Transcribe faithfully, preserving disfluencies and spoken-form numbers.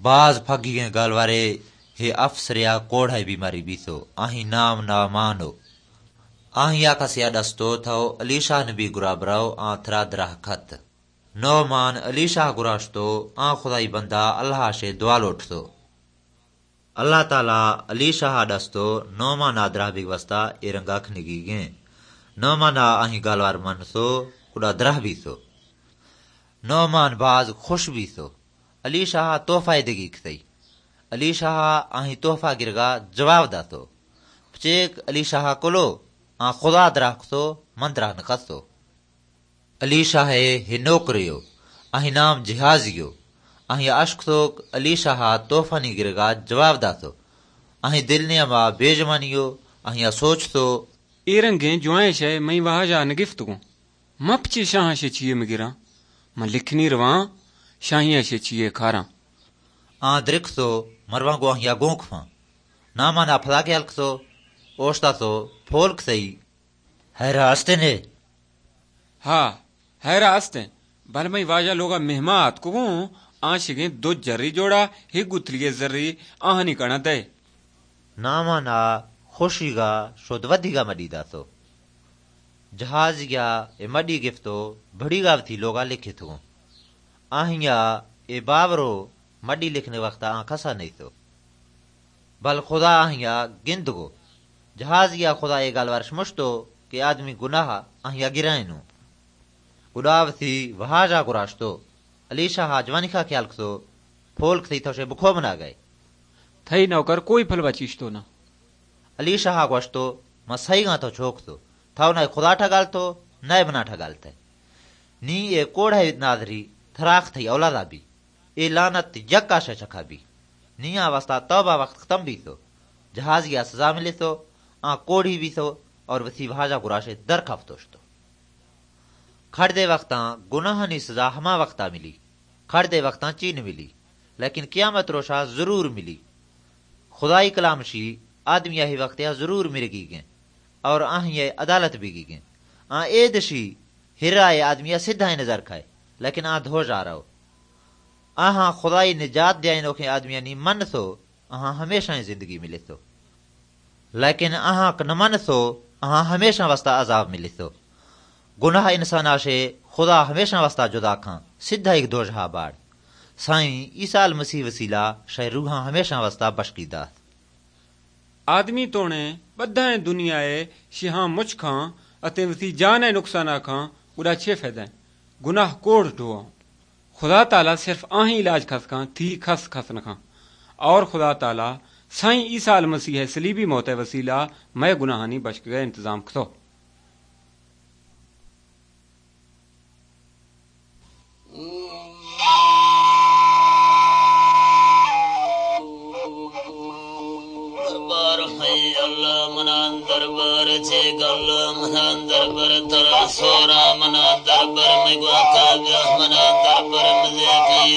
باز پھگییں گالوارے ہے افسریا کوڑھائی بیماری بیتو آہیں نام نا مانو آہیں آکاسیا دستو تھو علیشہ نبی گرا براو آں تھرا درہ کھت نو مان علیشہ گراشتو آں خدای بندہ اللہ شے دعا لوٹتو اللہ تعالیٰ علیشہ دستو نو مان آدرہ بھی وستا ایرنگا کھنگی گیں نو مان آہیں گالوار منسو کڑا درہ بیتو نو مان باز خوش بیتو علیشہ توفہ دگی کھتئی علیشہ آہیں توفہ گرگا جواب داتو پچیک علیشہ کلو آں خدا درختو مندرہ نکستو علیشہ ہے نوکریو آہیں نام جہازیو آہیں اشکتوک علیشہ توفہ نی گرگا جواب داتو آہیں دل نے اما بیجمانیو آہیں سوچتو ایرنگیں جوائیں شے میں وہاں جا نگفتگو مپچی شاہ شے چیئے مگرا میں لکھنی رواں شاہیاں شے چیئے کھاراں آں درکتو مروان گو آہیں گونک فاں نامانا پھلا کے ہلکتو اوشتا تو پھولک سئی ہے راستے نے ہاں ہے راستے بل میں واجہ لوگا مہمات کو گوں آنشگیں دو جری جوڑا ہی گتھلیے ذری آہنی کنا دے نامانا خوشی گا شد ودی گا مڈی داتو جہاز گیا اے مڈی گفتو بڑی گاو تھی لوگا لکھے تھو آہیا اے باورو مڈی لکھنے وقت آن کھسا نہیں تو بل خدا آہیا گند گو جہاز گیا خدا اے گالوار شمشتو کہ آدمی گناہ آہیا گرائنو گناو تھی وہاں جا گراشتو علیشہ جوانی کا خیال کتو پھولک تھی تو شے بکھو بنا گئے تھئی نوکر کوئی پھل بچیشتو نہ علیشہ گوشتو ما صحیح گا تو چھوک تو تھاو نہ خدا ٹھگال تو نہ بنا ٹھگالتا ہے نی اے کوڑا نادری تھراخ تھی اولادا بھی اے لعنت یک آشا چکھا بھی نی آواستا توبہ وقت ختم بھی تو جہاز گیا سزا ملے تو آ کوڑی بھی تو اور وسی بھاجا گراشے در کھفتوشتو کھڑ دے وقتاں گناہ نی سزا ہما وقتا ملی کھڑ دے وقتاں چین ملی لیکن قیامت روشا ضرور ملی خدائی کلام شی آدمی آہی وقتیا ضرور مرگی گئیں اور آہیں عدالت بھی گی گئیں آ اے دشی ہرائے آدمیا سدھائے نظر کھائے لیکن آ دھو جا رہو آہاں خدائی نجات دیائیں نوکھیں آدمیا نی من تو آہاں ہمیشہ زندگی ملے تو لیکن آہاں نہ من تو آہاں ہمیشہ وستا عذاب ملے تو گناہ انسان آشے خدا ہمیشہ وستا جدا کھاں سدھا ایک دو جہاں باڑ سائیں عیسیٰ المسیح وسیلہ شہ روحاں ہمیشہ وستا بشکی دات آدمی تونے بدھائیں دنیا ہے شہاں مچ کھاں اتے وسی جانے نقصانہ کھاں اڑا چھے فیدائیں گناہ کوڑ ڈھواں خدا تعالیٰ صرف آہیں علاج کھس کھاں تھی کھس کھس نہ کھاں اور خدا تعالیٰ سائیں عیسیٰ المسیح سلیبی موت وسیلہ میں گناہانی بشک گئے انتظام کھتو اللہ منان دربار چھے گل منان دربار ترا سورا منان دربار میں گوا کاغ منان دربار مزے کی